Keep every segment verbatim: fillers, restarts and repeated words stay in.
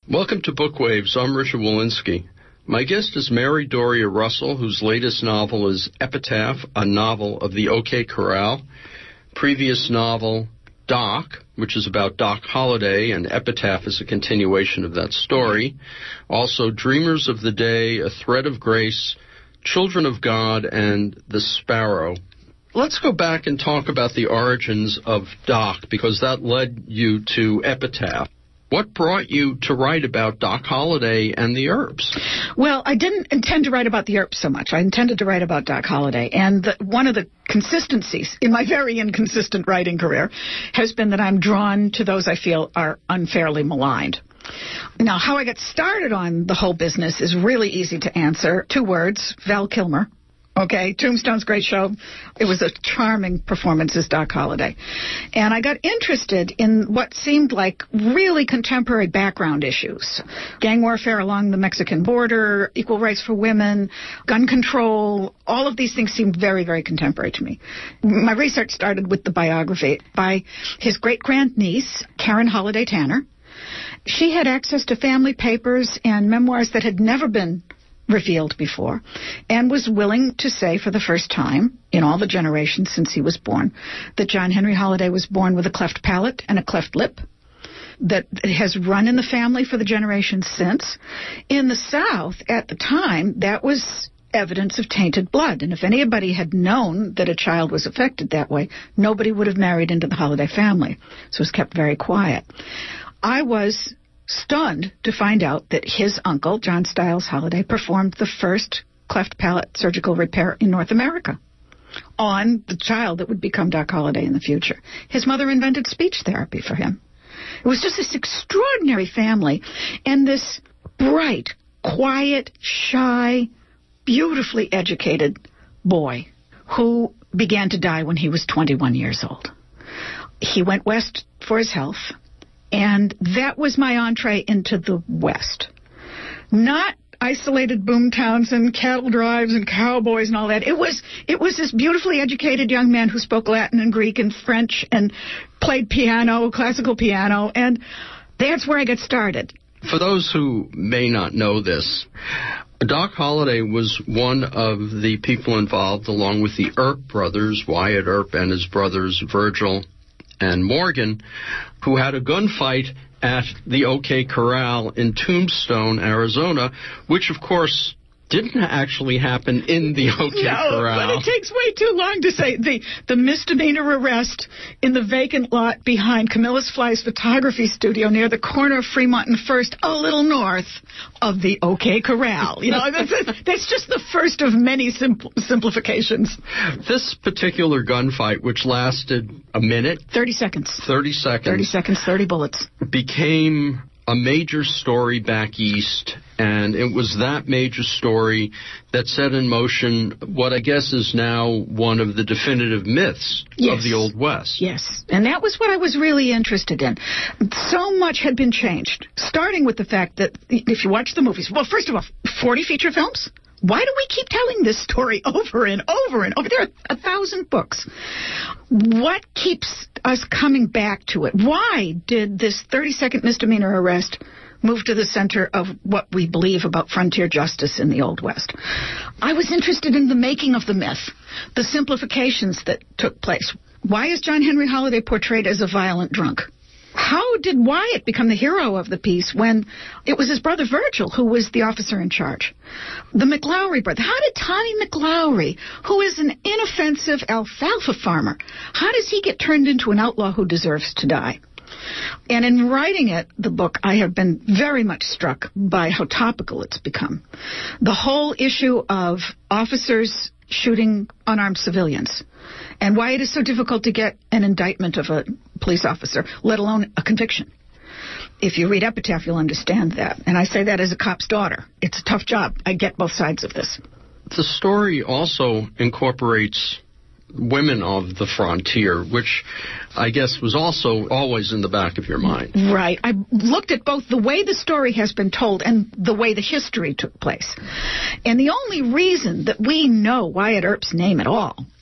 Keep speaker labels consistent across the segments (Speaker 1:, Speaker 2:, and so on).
Speaker 1: Welcome to Bookwaves. I'm Richard Walensky. My guest is Mary Doria Russell, whose latest novel is Epitaph, a novel of the OK Corral. Previous novel, Doc, which is about Doc Holliday, and Epitaph is a continuation of that story. Also, Dreamers of the Day, A Thread of Grace, Children of God, and The Sparrow. Let's go back and talk about the origins of Doc, because that led you to Epitaph. What brought you to write about Doc Holliday and the Earps?
Speaker 2: Well, I didn't intend to write about the Earps so much. I intended to write about Doc Holliday. And the, one of the consistencies in my very inconsistent writing career has been that I'm drawn to those I feel are unfairly maligned. Now, how I got started on the whole business is really easy to answer. Two words, Val Kilmer. Okay, Tombstone's great show. It was a charming performance as Doc Holliday. And I got interested in what seemed like really contemporary background issues. Gang warfare along the Mexican border, equal rights for women, gun control, all of these things seemed very, very contemporary to me. My research started with the biography by his great-grandniece, Karen Holliday Tanner. She had access to family papers and memoirs that had never been revealed before, and was willing to say for the first time in all the generations since he was born that John Henry Holliday was born with a cleft palate and a cleft lip, that it has run in the family for the generations since. In the South, at the time, that was evidence of tainted blood, and if anybody had known that a child was affected that way, nobody would have married into the Holliday family, so it was kept very quiet. I was stunned to find out that his uncle, John Stiles Holliday, performed the first cleft palate surgical repair in North America on the child that would become Doc Holliday in the future. His mother invented speech therapy for him. It was just this extraordinary family, and this bright, quiet, shy, beautifully educated boy who began to die when he was twenty-one years old. He went west for his health. And that was my entree into the West. Not isolated boom towns and cattle drives and cowboys and all that. It was it was this beautifully educated young man who spoke Latin and Greek and French and played piano, classical piano, and that's where I got started.
Speaker 1: For those who may not know this, Doc Holliday was one of the people involved, along with the Earp brothers, Wyatt Earp and his brothers Virgil and Morgan, who had a gunfight at the OK Corral in Tombstone, Arizona, which, of course, didn't actually happen in the OK
Speaker 2: no,
Speaker 1: Corral.
Speaker 2: But it takes way too long to say. The, the misdemeanor arrest in the vacant lot behind Camillus Fly's photography studio near the corner of Fremont and First, a little north of the OK Corral. You know, that's, that's just the first of many simpl- simplifications.
Speaker 1: This particular gunfight, which lasted a minute.
Speaker 2: thirty seconds.
Speaker 1: thirty seconds.
Speaker 2: thirty seconds, thirty bullets.
Speaker 1: Became a major story back east, and it was that major story that set in motion what I guess is now one of the definitive myths
Speaker 2: yes.
Speaker 1: of the Old West.
Speaker 2: Yes, and that was what I was really interested in. So much had been changed, starting with the fact that if you watch the movies, well, first of all, forty feature films? Why do we keep telling this story over and over and over? There are a thousand books. What keeps us coming back to it? Why did this thirty-second misdemeanor arrest move to the center of what we believe about frontier justice in the Old West? I was interested in the making of the myth, the simplifications that took place. Why is John Henry Holliday portrayed as a violent drunk? How did Wyatt become the hero of the piece when it was his brother Virgil who was the officer in charge? The McLowry brother. How did Tommy McLowry, who is an inoffensive alfalfa farmer, how does he get turned into an outlaw who deserves to die? And in writing it, the book, I have been very much struck by how topical it's become. The whole issue of officers shooting unarmed civilians, and why it is so difficult to get an indictment of a police officer, let alone a conviction. If you read Epitaph, you'll understand that. And I say that as a cop's daughter. It's a tough job. I get both sides of this.
Speaker 1: The story also incorporates women of the frontier, which I guess was also always in the back of your mind.
Speaker 2: Right. I looked at both the way the story has been told and the way the history took place. And the only reason that we know Wyatt Earp's name at all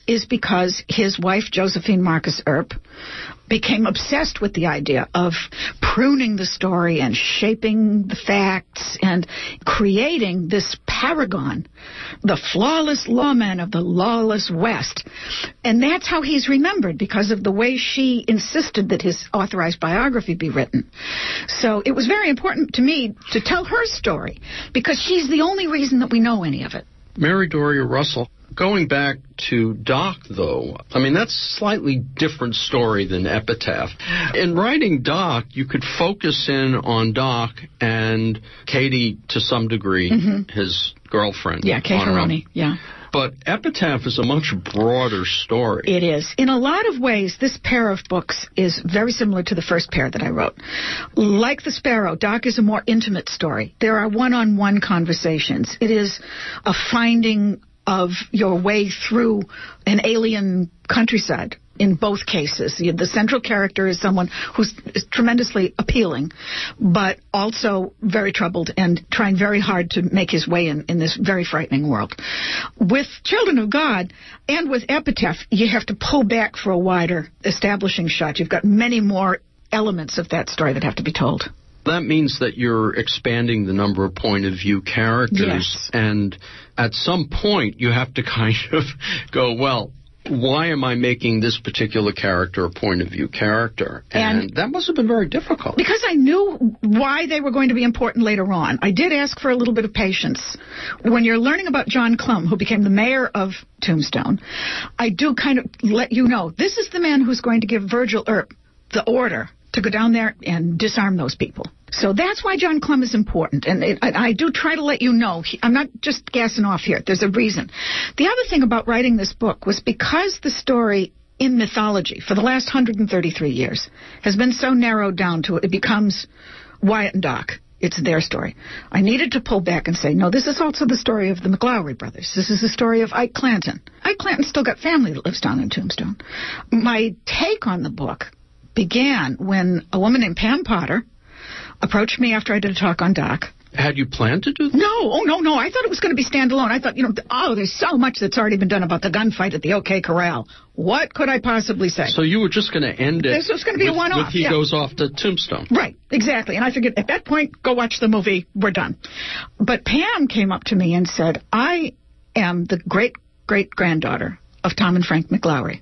Speaker 2: is because his wife, Josephine Marcus Earp, became obsessed with the idea of pruning the story and shaping the facts and creating this paragon, the flawless lawman of the lawless West. And that's how he's remembered, because of the way she insisted that his authorized biography be written. So it was very important to me to tell her story, because she's the only reason that we know any of it.
Speaker 1: Mary Doria Russell, going back to Doc, though, I mean, that's a slightly different story than Epitaph. In writing Doc, you could focus in on Doc and Katie, to some degree, mm-hmm. his girlfriend.
Speaker 2: Yeah, Kate Haroney, yeah.
Speaker 1: But Epitaph is a much broader story.
Speaker 2: It is. In a lot of ways, this pair of books is very similar to the first pair that I wrote. Like The Sparrow, Doc is a more intimate story. There are one-on-one conversations. It is a finding of your way through an alien countryside. In both cases, the central character is someone who's tremendously appealing, but also very troubled and trying very hard to make his way in, in this very frightening world. With Children of God and with Epitaph, you have to pull back for a wider establishing shot. You've got many more elements of that story that have to be told.
Speaker 1: That means that you're expanding the number of point of view characters,
Speaker 2: yes.
Speaker 1: And at some point you have to kind of go, well, why am I making this particular character a point of view character? And, and that must have been very difficult.
Speaker 2: Because I knew why they were going to be important later on. I did ask for a little bit of patience. When you're learning about John Clum, who became the mayor of Tombstone, I do kind of let you know, this is the man who's going to give Virgil Earp the order to go down there and disarm those people. So that's why John Clum is important. And it, I, I do try to let you know. He, I'm not just gassing off here. There's a reason. The other thing about writing this book was because the story in mythology for the last one hundred thirty-three years has been so narrowed down to it, it becomes Wyatt and Doc. It's their story. I needed to pull back and say, no, this is also the story of the McLowry brothers. This is the story of Ike Clanton. Ike Clanton still got family that lives down in Tombstone. My take on the book began when a woman named Pam Potter approached me after I did a talk on Doc.
Speaker 1: Had you planned to do that?
Speaker 2: No, oh, no, no. I thought it was going to be standalone. I thought, you know, oh, there's so much that's already been done about the gunfight at the OK Corral. What could I possibly say?
Speaker 1: So you were just going to end it.
Speaker 2: This was going to be
Speaker 1: with,
Speaker 2: a one-off.
Speaker 1: With he
Speaker 2: yeah.
Speaker 1: goes off to Tombstone.
Speaker 2: Right, exactly. And I figured at that point, go watch the movie. We're done. But Pam came up to me and said, I am the great-great-granddaughter of Tom and Frank McLowry.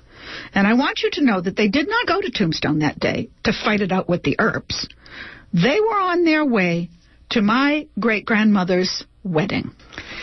Speaker 2: And I want you to know that they did not go to Tombstone that day to fight it out with the Earps. They were on their way to my great-grandmother's wedding.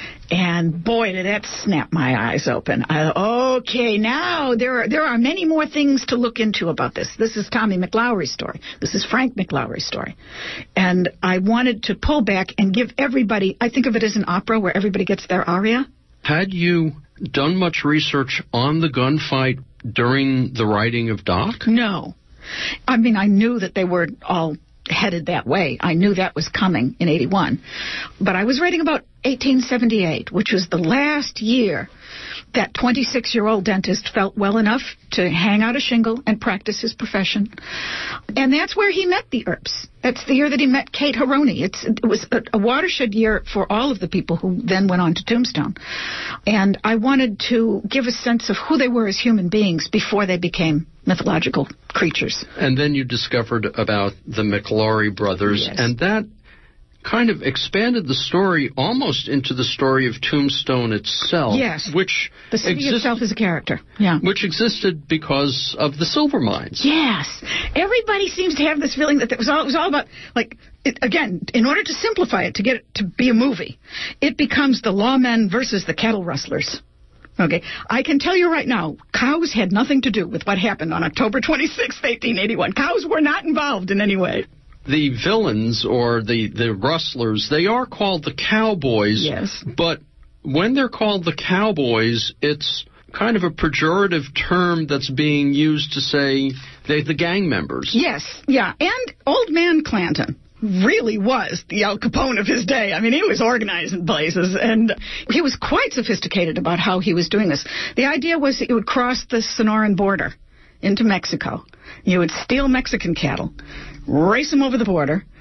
Speaker 2: And boy, did that snap my eyes open. I, okay, now there are, there are many more things to look into about this. This is Tommy McLowry's story. This is Frank McLowry's story. And I wanted to pull back and give everybody, I think of it as an opera where everybody gets their aria.
Speaker 1: Had you done much research on the gunfight during the writing of Doc?
Speaker 2: No. I mean, I knew that they were all headed that way. I knew that was coming in eighty-one. But I was writing about eighteen seventy-eight, which was the last year that twenty-six-year-old dentist felt well enough to hang out a shingle and practice his profession. And that's where he met the Earps. That's the year that he met Kate Haroney. It's, it was a, a watershed year for all of the people who then went on to Tombstone. And I wanted to give a sense of who they were as human beings before they became mythological creatures.
Speaker 1: And then you discovered about the McLowry brothers,
Speaker 2: yes.
Speaker 1: And that kind of expanded the story almost into the story of Tombstone itself.
Speaker 2: Yes.
Speaker 1: Which
Speaker 2: the city
Speaker 1: exist-
Speaker 2: itself is a character. Yeah.
Speaker 1: Which existed because of the silver mines.
Speaker 2: Yes. Everybody seems to have this feeling that it was all, it was all about, like, it, again, in order to simplify it, to get it to be a movie, it becomes the lawmen versus the cattle rustlers. Okay, I can tell you right now, cows had nothing to do with what happened on October twenty-sixth, eighteen eighty-one. Cows were not involved in any way.
Speaker 1: The villains, or the, the rustlers, they are called the cowboys.
Speaker 2: Yes.
Speaker 1: But when they're called the cowboys, it's kind of a pejorative term that's being used to say they're the gang members.
Speaker 2: Yes, yeah. And Old Man Clanton really was the Al Capone of his day. I mean, he was organizing places, and he was quite sophisticated about how he was doing this. The idea was that you would cross the Sonoran border into Mexico. You would steal Mexican cattle, race them over the border,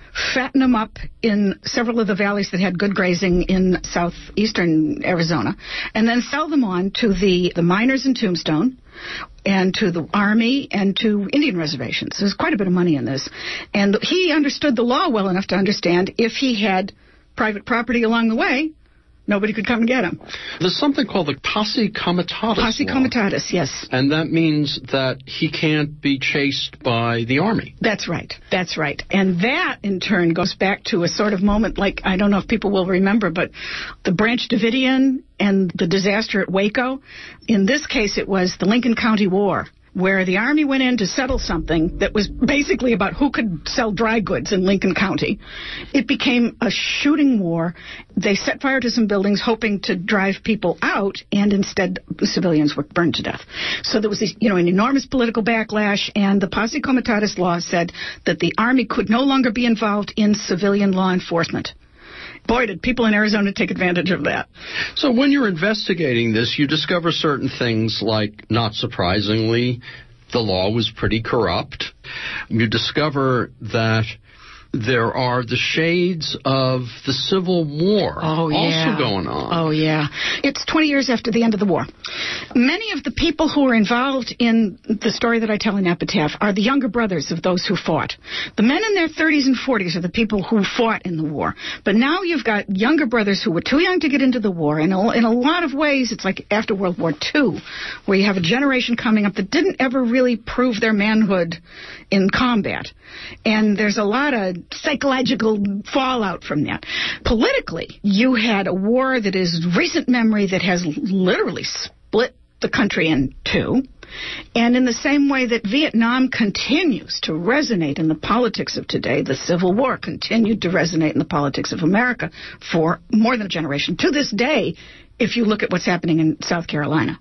Speaker 2: fatten them up in several of the valleys that had good grazing in southeastern Arizona, and then sell them on to the, the miners in Tombstone and to the Army and to Indian reservations. There's quite a bit of money in this. And he understood the law well enough to understand if he had private property along the way, nobody could come and get him.
Speaker 1: There's something called the posse comitatus
Speaker 2: Posse
Speaker 1: law.
Speaker 2: comitatus, yes.
Speaker 1: And that means that he can't be chased by the Army.
Speaker 2: That's right. That's right. And that, in turn, goes back to a sort of moment like, I don't know if people will remember, but the Branch Davidian and the disaster at Waco. In this case, it was the Lincoln County War, where the Army went in to settle something that was basically about who could sell dry goods in Lincoln County. It became a shooting war. They set fire to some buildings hoping to drive people out, and instead the civilians were burned to death. So there was this, you know, an enormous political backlash, and the Posse Comitatus law said that the Army could no longer be involved in civilian law enforcement. Boy, did people in Arizona take advantage of that.
Speaker 1: So when you're investigating this, you discover certain things like, not surprisingly, the law was pretty corrupt. You discover that there are the shades of the Civil War
Speaker 2: oh, yeah.
Speaker 1: also going on.
Speaker 2: Oh, yeah. It's twenty years after the end of the war. Many of the people who are involved in the story that I tell in Epitaph are the younger brothers of those who fought. The men in their thirties and forties are the people who fought in the war. But now you've got younger brothers who were too young to get into the war. And in a lot of ways, it's like after World War Two, where you have a generation coming up that didn't ever really prove their manhood in combat. And there's a lot of psychological fallout from that. Politically, you had a war that is recent memory that has literally split the country in two. And in the same way that Vietnam continues to resonate in the politics of today, the Civil War continued to resonate in the politics of America for more than a generation. To this day, if you look at what's happening in South Carolina.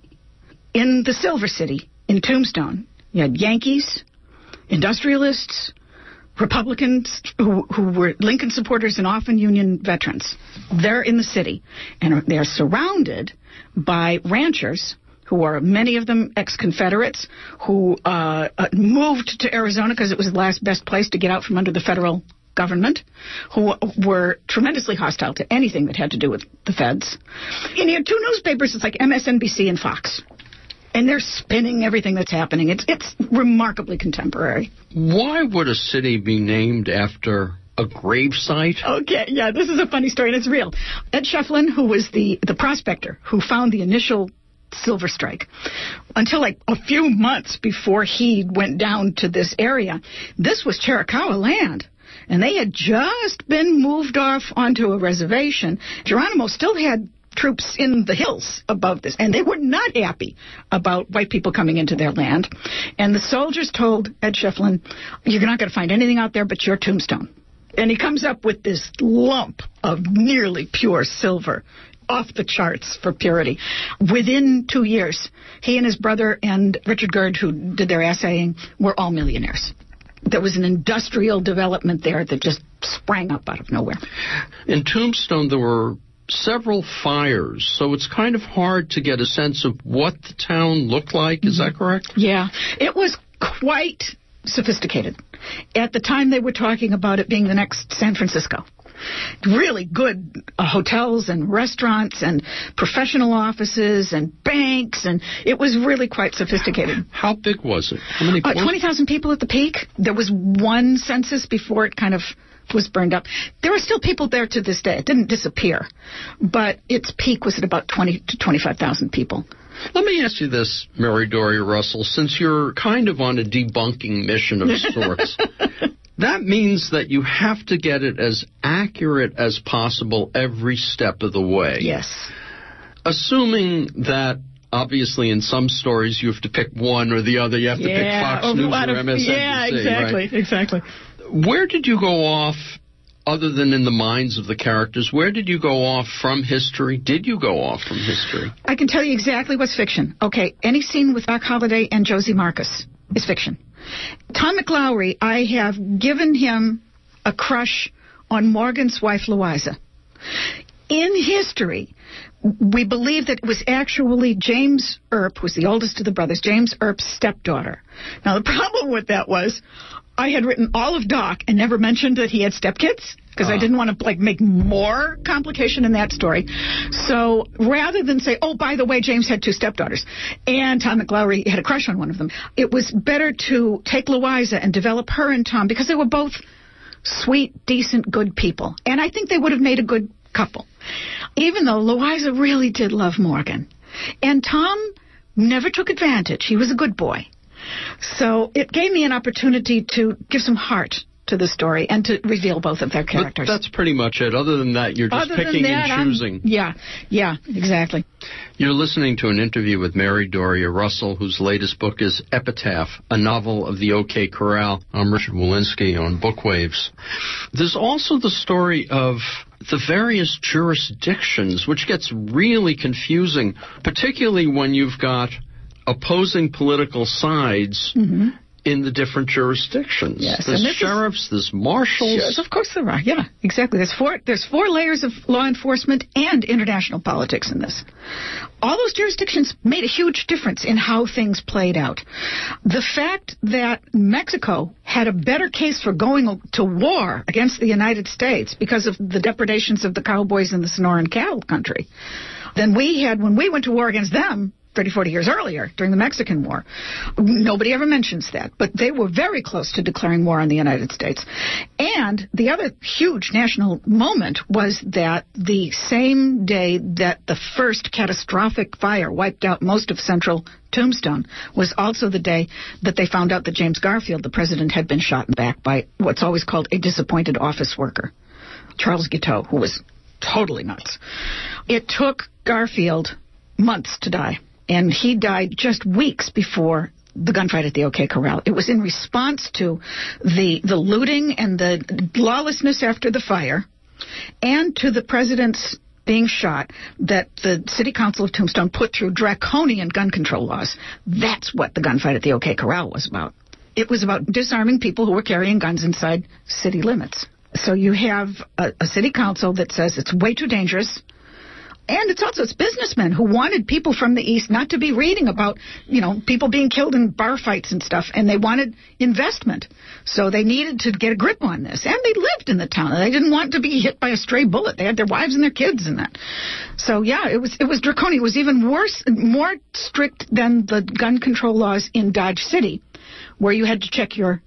Speaker 2: In the Silver City, in Tombstone, you had Yankees, industrialists, Republicans who, who were Lincoln supporters and often Union veterans. They're in the city, and they're surrounded by ranchers who are, many of them, ex-Confederates, who uh, uh, moved to Arizona because it was the last best place to get out from under the federal government, who were tremendously hostile to anything that had to do with the feds. And you had two newspapers, it's like M S N B C and Fox. And they're spinning everything that's happening. It's it's remarkably contemporary.
Speaker 1: Why would a city be named after a gravesite?
Speaker 2: Okay, yeah, this is a funny story, and it's real. Ed Schieffelin, who was the, the prospector who found the initial silver strike, until like a few months before he went down to this area, this was Chiricahua land. And they had just been moved off onto a reservation. Geronimo still had troops in the hills above this, and they were not happy about white people coming into their land. And the soldiers told Ed Schieffelin, you're not going to find anything out there but your tombstone. And he comes up with this lump of nearly pure silver, off the charts for purity. Within two years, he and his brother and Richard Gerd, who did their assaying, were all millionaires. There was an industrial development there that just sprang up out of nowhere.
Speaker 1: In Tombstone, there were several fires, so it's kind of hard to get a sense of what the town looked like. Is mm-hmm. that correct?
Speaker 2: Yeah. It was quite sophisticated. At the time, they were talking about it being the next San Francisco. Really good uh, hotels and restaurants and professional offices and banks, and it was really quite sophisticated.
Speaker 1: How big was it? How many?
Speaker 2: Uh, twenty thousand people at the peak. There was one census before it kind of was burned up. There are still people there to this day. It didn't disappear, but its peak was at about twenty to twenty-five thousand people.
Speaker 1: Let me ask you this, Mary Doria Russell, since you're kind of on a debunking mission of sorts. That means that you have to get it as accurate as possible every step of the way.
Speaker 2: Yes.
Speaker 1: Assuming that, obviously, in some stories you have to pick one or the other. You have to
Speaker 2: yeah,
Speaker 1: pick Fox News or
Speaker 2: of,
Speaker 1: M S N B C.
Speaker 2: Yeah, exactly,
Speaker 1: right?
Speaker 2: exactly.
Speaker 1: Where did you go off, other than in the minds of the characters, where did you go off from history? Did you go off from history?
Speaker 2: I can tell you exactly what's fiction. Okay, any scene with Doc Holliday and Josie Marcus is fiction. Tom McLaury, I have given him a crush on Morgan's wife, Louisa. In history, we believe that it was actually James Earp, who was the oldest of the brothers, James Earp's stepdaughter. Now, the problem with that was I had written all of Doc and never mentioned that he had stepkids because uh. I didn't want to like make more complication in that story. So rather than say, oh, by the way, James had two stepdaughters and Tom McLaury had a crush on one of them, it was better to take Louisa and develop her and Tom because they were both sweet, decent, good people. And I think they would have made a good couple, even though Louisa really did love Morgan. And Tom never took advantage. He was a good boy. So it gave me an opportunity to give some heart to the story and to reveal both of their characters.
Speaker 1: But that's pretty much it. Other than that, you're just
Speaker 2: Other
Speaker 1: picking
Speaker 2: that,
Speaker 1: and choosing.
Speaker 2: I'm, yeah, yeah, exactly.
Speaker 1: You're listening to an interview with Mary Doria Russell, whose latest book is Epitaph, a novel of the OK Corral. I'm Richard Wolinsky on Bookwaves. There's also the story of the various jurisdictions, which gets really confusing, particularly when you've got opposing political sides mm-hmm. in the different jurisdictions.
Speaker 2: Yes,
Speaker 1: there's sheriffs, is, there's marshals.
Speaker 2: Yes, of course there are. Yeah, exactly. There's four, there's four layers of law enforcement and international politics in this. All those jurisdictions made a huge difference in how things played out. The fact that Mexico had a better case for going to war against the United States because of the depredations of the cowboys in the Sonoran cattle country than we had when we went to war against them thirty, forty years earlier during the Mexican War. Nobody ever mentions that, but they were very close to declaring war on the United States. And the other huge national moment was that the same day that the first catastrophic fire wiped out most of central Tombstone was also the day that they found out that James Garfield, the president, had been shot in the back by what's always called a disappointed office worker, Charles Guiteau, who was totally nuts. It took Garfield months to die. And he died just weeks before the gunfight at the OK Corral. It was in response to the the looting and the lawlessness after the fire and to the president's being shot that the City Council of Tombstone put through draconian gun control laws. That's what the gunfight at the OK Corral was about. It was about disarming people who were carrying guns inside city limits. So you have a, a city council that says it's way too dangerous. And it's also it's businessmen who wanted people from the East not to be reading about, you know, people being killed in bar fights and stuff. And they wanted investment. So they needed to get a grip on this. And they lived in the town. They didn't want to be hit by a stray bullet. They had their wives and their kids in that. So, yeah, it was it was draconian. It was even worse, more strict than the gun control laws in Dodge City, where you had to check your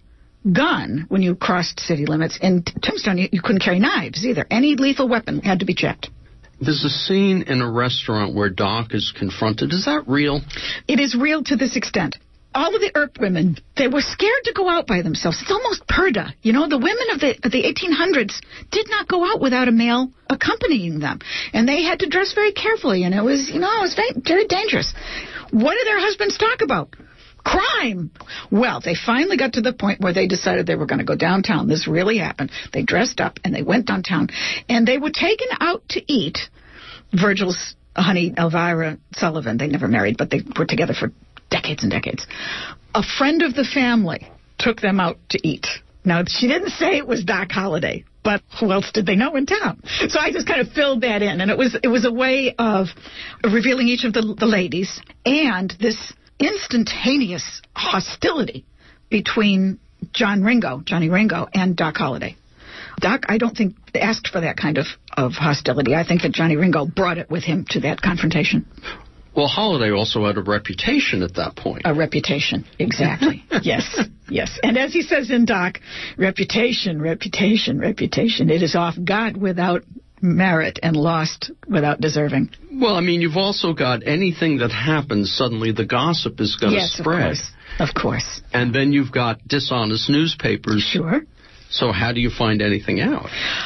Speaker 2: gun when you crossed city limits. In Tombstone, you, you couldn't carry knives either. Any lethal weapon had to be checked.
Speaker 1: There's a scene in a restaurant where Doc is confronted. Is that real?
Speaker 2: It is real to this extent. All of the Earp women, they were scared to go out by themselves. It's almost Purda. You know, the women of the of the eighteen hundreds did not go out without a male accompanying them. And they had to dress very carefully, and it was, you know, it was very, very dangerous. What did their husbands talk about? Crime. Well, they finally got to the point where they decided they were going to go downtown. This really happened. They dressed up and they went downtown, and they were taken out to eat. Virgil's honey, Elvira Sullivan, they never married, but they were together for decades and decades. A friend of the family took them out to eat. Now, she didn't say it was Doc Holliday, but who else did they know in town? So I just kind of filled that in, and it was it was a way of revealing each of the, the ladies and this instantaneous hostility between John Ringo, Johnny Ringo, and Doc Holliday. Doc, I don't think, asked for that kind of, of hostility. I think that Johnny Ringo brought it with him to that confrontation.
Speaker 1: Well, Holliday also had a reputation at that point.
Speaker 2: A reputation, exactly. Yes, yes. And as he says in Doc, reputation, reputation, reputation. It is off got without merit and lost without deserving.
Speaker 1: Well, I mean, you've also got anything that happens, suddenly the gossip is going to
Speaker 2: yes,
Speaker 1: spread.
Speaker 2: Yes, of course. Of course.
Speaker 1: And then you've got dishonest newspapers.
Speaker 2: Sure.
Speaker 1: So how do you find anything out?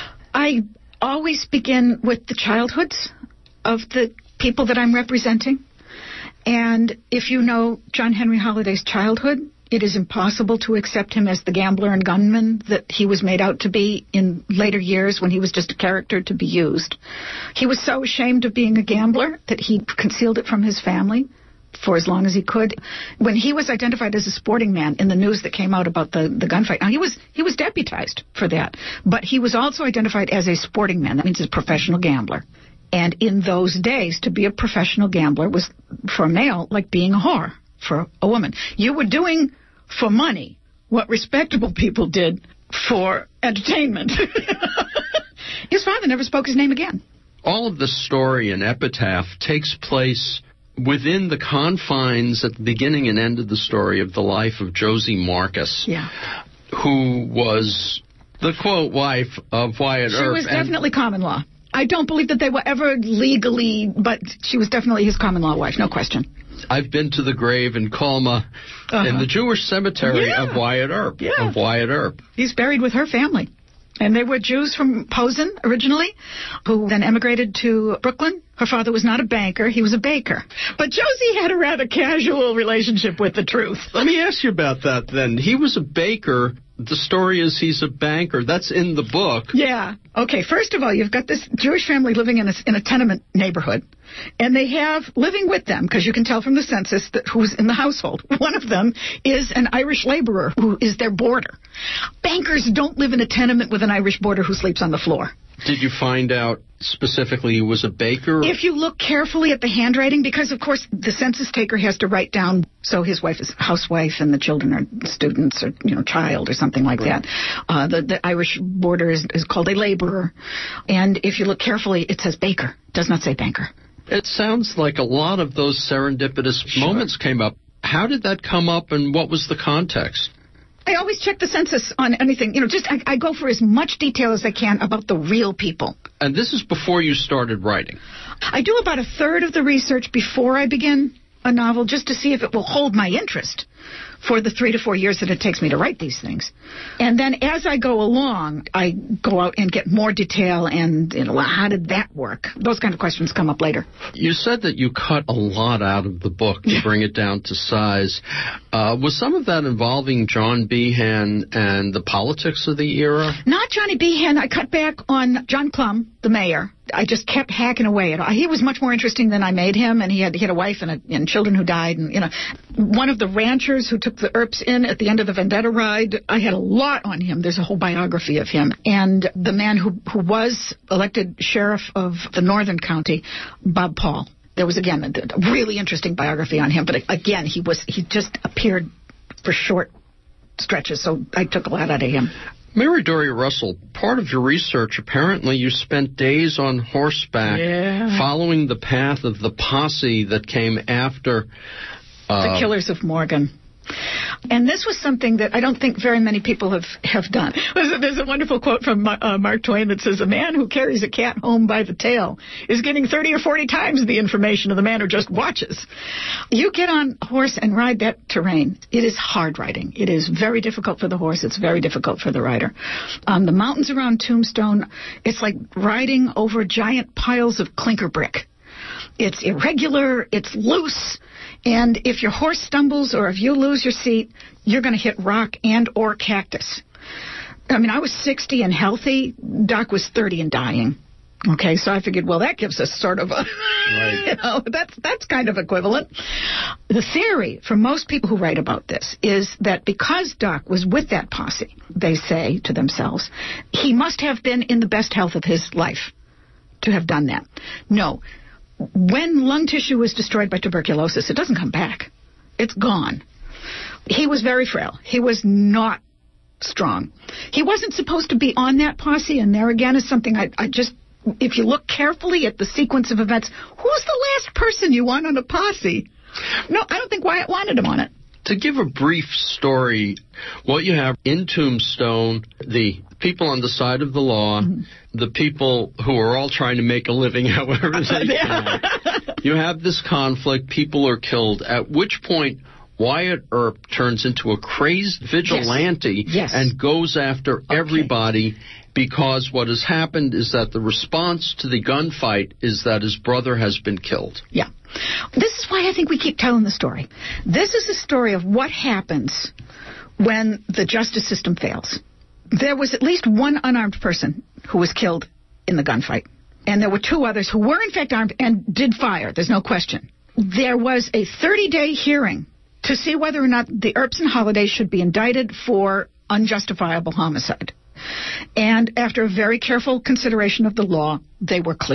Speaker 2: I always begin with the childhoods of the people that I'm representing. And if you know John Henry Holliday's childhood, it is impossible to accept him as the gambler and gunman that he was made out to be in later years when he was just a character to be used. He was so ashamed of being a gambler that he concealed it from his family for as long as he could. When he was identified as a sporting man in the news that came out about the, the gunfight, now he was he was deputized for that, but he was also identified as a sporting man. That means a professional gambler. And in those days, to be a professional gambler was, for a male, like being a whore for a woman. You were doing for money what respectable people did for entertainment. His father never spoke his name again.
Speaker 1: All of the story in Epitaph takes place within the confines at the beginning and end of the story of the life of Josie Marcus,
Speaker 2: yeah.
Speaker 1: who was the, quote, wife of Wyatt
Speaker 2: she
Speaker 1: Earp.
Speaker 2: She was definitely common law. I don't believe that they were ever legally, but she was definitely his common law wife, no question.
Speaker 1: I've been to the grave in Colma, uh-huh. in the Jewish cemetery
Speaker 2: yeah.
Speaker 1: of Wyatt Earp.
Speaker 2: Yeah.
Speaker 1: Of Wyatt Earp.
Speaker 2: He's buried with her family. And they were Jews from Posen originally, who then emigrated to Brooklyn. Her father was not a banker, he was a baker. But Josie had a rather casual relationship with the truth.
Speaker 1: Let me ask you about that then. He was a baker. The story is he's a banker. That's in the book.
Speaker 2: Yeah. Okay, first of all, you've got this Jewish family living in a, in a tenement neighborhood. And they have living with them, because you can tell from the census that who's in the household. One of them is an Irish laborer who is their boarder. Bankers don't live in a tenement with an Irish boarder who sleeps on the floor.
Speaker 1: Did you find out specifically he was a baker?
Speaker 2: If you look carefully at the handwriting, because, of course, the census taker has to write down, so his wife is a housewife and the children are students or, you know, child or something like right. that. Uh, the, the Irish boarder is, is called a laborer. And if you look carefully, it says baker. It does not say banker.
Speaker 1: It sounds like a lot of those serendipitous sure. moments came up. How did that come up, and what was the context?
Speaker 2: I always check the census on anything. You know, just I, I go for as much detail as I can about the real people.
Speaker 1: And this is before you started writing?
Speaker 2: I do about a third of the research before I begin a novel, just to see if it will hold my interest for the three to four years that it takes me to write these things. And then as I go along, I go out and get more detail and, you know, how did that work? Those kind of questions come up later.
Speaker 1: You said that you cut a lot out of the book to bring it down to size. Uh, was some of that involving John Behan and the politics of the era?
Speaker 2: Not Johnny Behan. I cut back on John Plum, the mayor. I just kept hacking away at it. He was much more interesting than I made him, and he had, he had a wife and, a, and children who died. And, you know, one of the ranchers who took the Earps in at the end of the Vendetta ride, I had a lot on him. There's a whole biography of him. And the man who, who was elected sheriff of the northern county, Bob Paul. There was, again, a, a really interesting biography on him. But, again, he was he just appeared for short stretches, so I took a lot out of him.
Speaker 1: Mary Doria Russell, part of your research, apparently you spent days on horseback
Speaker 2: yeah.
Speaker 1: following the path of the posse that came after
Speaker 2: uh, the killers of Morgan. And this was something that I don't think very many people have, have done. There's a wonderful quote from uh, Mark Twain that says, "A man who carries a cat home by the tail is getting thirty or forty times the information of the man who just watches." You get on a horse and ride that terrain. It is hard riding. It is very difficult for the horse. It's very difficult for the rider. Um, the mountains around Tombstone, it's like riding over giant piles of clinker brick. It's irregular. It's loose. And if your horse stumbles or if you lose your seat, you're going to hit rock and or cactus. I mean, I was sixty and healthy. Doc was thirty and dying. Okay, so I figured, well, that gives us sort of a, right. you know, that's that's kind of equivalent. The theory for most people who write about this is that because Doc was with that posse, they say to themselves, he must have been in the best health of his life to have done that. No. When lung tissue is destroyed by tuberculosis, it doesn't come back. It's gone. He was very frail. He was not strong. He wasn't supposed to be on that posse, and there again is something I, I just, if you look carefully at the sequence of events, who's the last person you want on a posse? No, I don't think Wyatt wanted him on it.
Speaker 1: To give a brief story, what you have in Tombstone, the people on the side of the law, mm-hmm. the people who are all trying to make a living however they can. You have this conflict, people are killed, at which point Wyatt Earp turns into a crazed vigilante
Speaker 2: yes. Yes.
Speaker 1: and goes after
Speaker 2: okay.
Speaker 1: everybody, because what has happened is that the response to the gunfight is that his brother has been killed.
Speaker 2: Yeah. This is why I think we keep telling the story. This is a story of what happens when the justice system fails. There was at least one unarmed person who was killed in the gunfight. And there were two others who were in fact armed and did fire. There's no question. There was a thirty-day hearing to see whether or not the Earps and Holliday should be indicted for unjustifiable homicide. And after a very careful consideration of the law, they were cleared.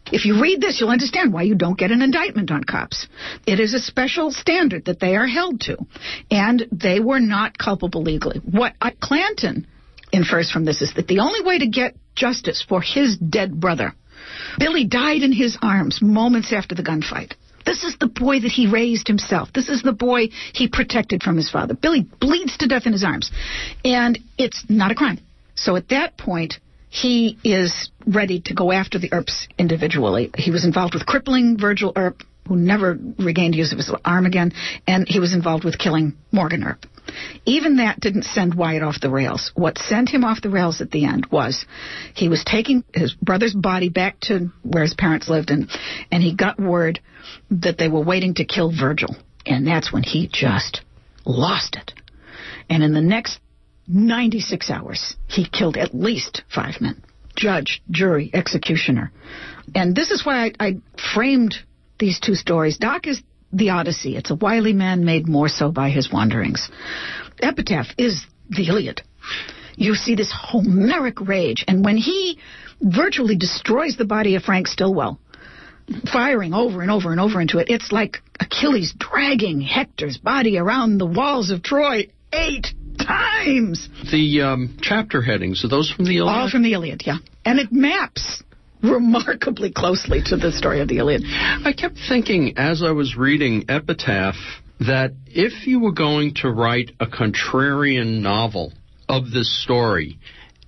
Speaker 2: If you read this, you'll understand why you don't get an indictment on cops. It is a special standard that they are held to, and they were not culpable legally. What Clanton infers from this is that the only way to get justice for his dead brother, Billy died in his arms moments after the gunfight. This is the boy that he raised himself. This is the boy he protected from his father. Billy bleeds to death in his arms, and it's not a crime. So at that point, he is ready to go after the Earps individually. He was involved with crippling Virgil Earp, who never regained use of his arm again, and he was involved with killing Morgan Earp. Even that didn't send Wyatt off the rails. What sent him off the rails at the end was he was taking his brother's body back to where his parents lived, and, and he got word that they were waiting to kill Virgil. And that's when he just lost it. And in the next ninety-six hours, he killed at least five men. Judge, jury, executioner. And this is why I, I framed these two stories. Doc is the Odyssey. It's a wily man made more so by his wanderings. Epitaph is the Iliad. You see this Homeric rage. And when he virtually destroys the body of Frank Stillwell, firing over and over and over into it, it's like Achilles dragging Hector's body around the walls of Troy eight times.
Speaker 1: The um, chapter headings, are those from the Iliad?
Speaker 2: All from the Iliad, yeah. And it maps remarkably closely to the story of the Iliad.
Speaker 1: I kept thinking as I was reading Epitaph that if you were going to write a contrarian novel of this story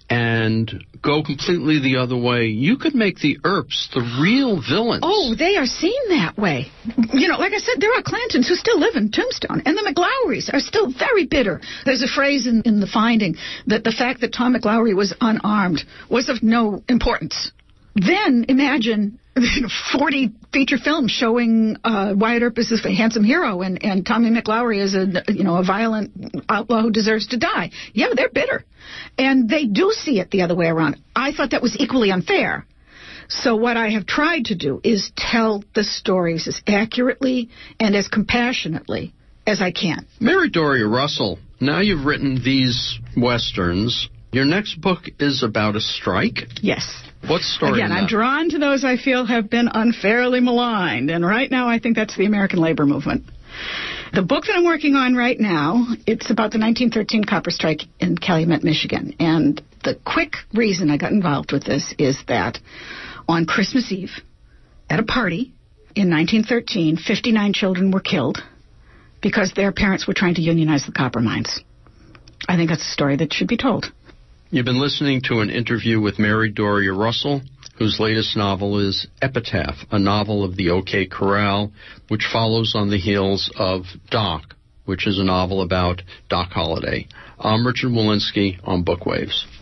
Speaker 1: and go completely the other way, you could make the Earps the real villains.
Speaker 2: Oh, they are seen that way. You know, like I said, there are Clantons who still live in Tombstone, and the McLowrys are still very bitter. There's a phrase in, in the finding that the fact that Tom McLowry was unarmed was of no importance. Then imagine forty feature films showing uh, Wyatt Earp as a handsome hero and, and Tommy McLowry as a you know a violent outlaw who deserves to die. Yeah, they're bitter, and they do see it the other way around. I thought that was equally unfair. So what I have tried to do is tell the stories as accurately and as compassionately as I can.
Speaker 1: Mary Doria Russell, now you've written these westerns. Your next book is about a strike?
Speaker 2: Yes.
Speaker 1: What story?
Speaker 2: Again, I'm drawn to those I feel have been unfairly maligned, and right now I think that's the American labor movement. The book that I'm working on right now, it's about the nineteen thirteen copper strike in Calumet, Michigan. And the quick reason I got involved with this is that on Christmas Eve, at a party in nineteen thirteen, fifty-nine children were killed because their parents were trying to unionize the copper mines. I think that's a story that should be told.
Speaker 1: You've been listening to an interview with Mary Doria Russell, whose latest novel is Epitaph, a novel of the OK Corral, which follows on the heels of Doc, which is a novel about Doc Holliday. I'm Richard Walensky on Bookwaves.